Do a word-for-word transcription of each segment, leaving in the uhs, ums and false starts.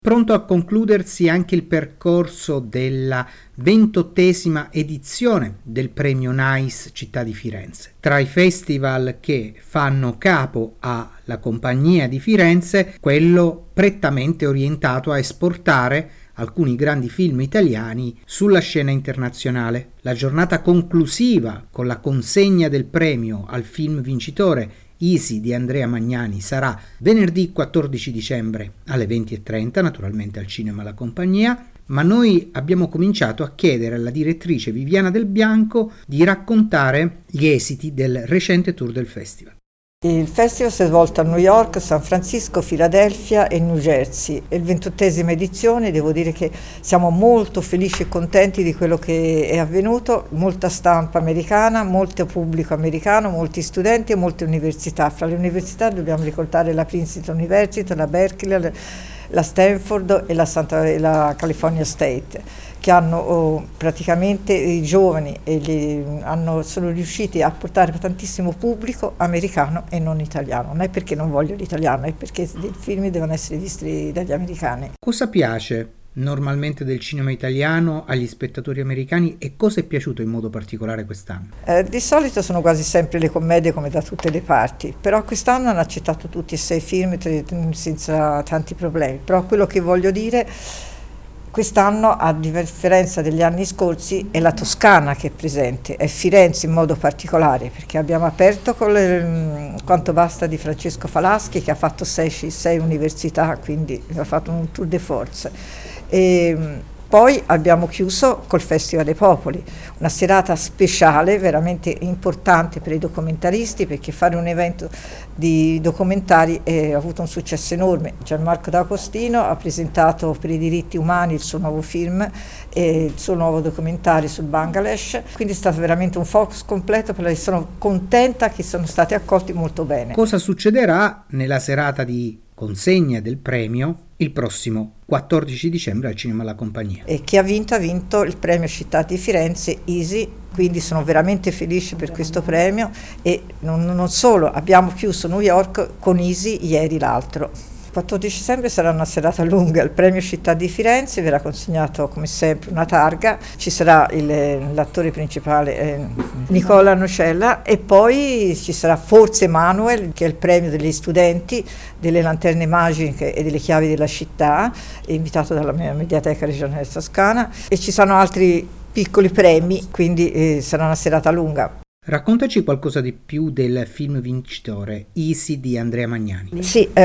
Pronto a concludersi anche il percorso della ventottesima edizione del premio NICE Città di Firenze. Tra i festival che fanno capo alla Compagnia di Firenze, quello prettamente orientato a esportare alcuni grandi film italiani sulla scena internazionale. La giornata conclusiva con la consegna del premio al film vincitore Easy di Andrea Magnani sarà venerdì quattordici dicembre alle venti e trenta, naturalmente al Cinema La Compagnia, ma noi abbiamo cominciato a chiedere alla direttrice Viviana Del Bianco di raccontare gli esiti del recente tour del festival. Il festival si è svolto a New York, San Francisco, Filadelfia e New Jersey. È il ventottesima edizione, devo dire che siamo molto felici e contenti di quello che è avvenuto, molta stampa americana, molto pubblico americano, molti studenti e molte università. Fra le università dobbiamo ricordare la Princeton University, la Berkeley, la Stanford e la, Santa, e la California State, che hanno oh, praticamente i giovani e gli, hanno, sono riusciti a portare tantissimo pubblico americano e non italiano. Non è perché non voglio l'italiano, è perché i film devono essere visti dagli americani. Cosa piace normalmente del cinema italiano agli spettatori americani e cosa è piaciuto in modo particolare quest'anno? Eh, di solito sono quasi sempre le commedie come da tutte le parti, però quest'anno hanno accettato tutti e sei film senza tanti problemi. Però quello che voglio dire, quest'anno, a differenza degli anni scorsi, è la Toscana che è presente, è Firenze in modo particolare, perché abbiamo aperto con le, Quanto basta di Francesco Falaschi, che ha fatto sei, sei università, quindi ha fatto un tour de force. E poi abbiamo chiuso col Festival dei Popoli, una serata speciale veramente importante per i documentaristi, perché fare un evento di documentari ha avuto un successo enorme. Gianmarco D'Agostino ha presentato per i diritti umani il suo nuovo film e il suo nuovo documentario sul Bangladesh, quindi è stato veramente un focus completo, perché sono contenta che sono stati accolti molto bene. Cosa succederà nella serata di consegna del premio il prossimo quattordici dicembre al Cinema La Compagnia? E chi ha vinto ha vinto il premio Città di Firenze Easy, quindi sono veramente felice per questo premio e non, non solo, abbiamo chiuso New York con Easy ieri l'altro. Il quattordici dicembre sarà una serata lunga, il premio Città di Firenze verrà consegnato come sempre una targa, ci sarà il, l'attore principale eh, Nicola Nocella e poi ci sarà forse Manuel, che è il premio degli studenti delle lanterne magiche e delle chiavi della città, invitato dalla mia mediateca regionale toscana, e ci saranno altri piccoli premi, quindi eh, sarà una serata lunga. Raccontaci qualcosa di più del film vincitore Easy di Andrea Magnani. Sì, è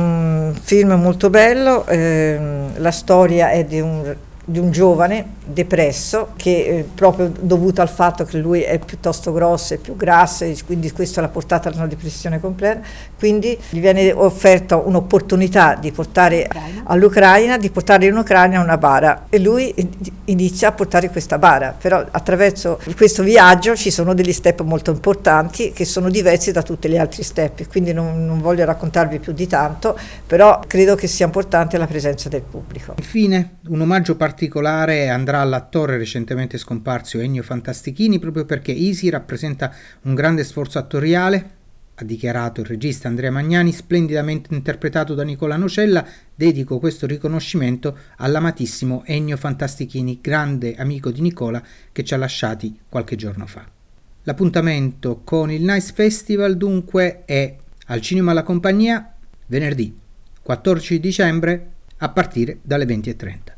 un film molto bello, ehm, la storia è di un, di un giovane depresso che eh, proprio dovuto al fatto che lui è piuttosto grosso e più grasso e quindi questo l'ha portato ad una depressione completa, quindi gli viene offerta un'opportunità di portare all'Ucraina, di portare in Ucraina una bara e lui inizia a portare questa bara, però attraverso questo viaggio ci sono degli step molto importanti che sono diversi da tutti gli altri step, quindi non, non voglio raccontarvi più di tanto, però credo che sia importante la presenza del pubblico. Infine, un omaggio particolare andrà all'attore recentemente scomparso Ennio Fantastichini, proprio perché Easy rappresenta un grande sforzo attoriale, ha dichiarato il regista Andrea Magnani, splendidamente interpretato da Nicola Nocella. Dedico questo riconoscimento all'amatissimo Ennio Fantastichini, grande amico di Nicola che ci ha lasciati qualche giorno fa. L'appuntamento con il NICE Festival dunque è al Cinema La Compagnia venerdì quattordici dicembre a partire dalle venti e trenta.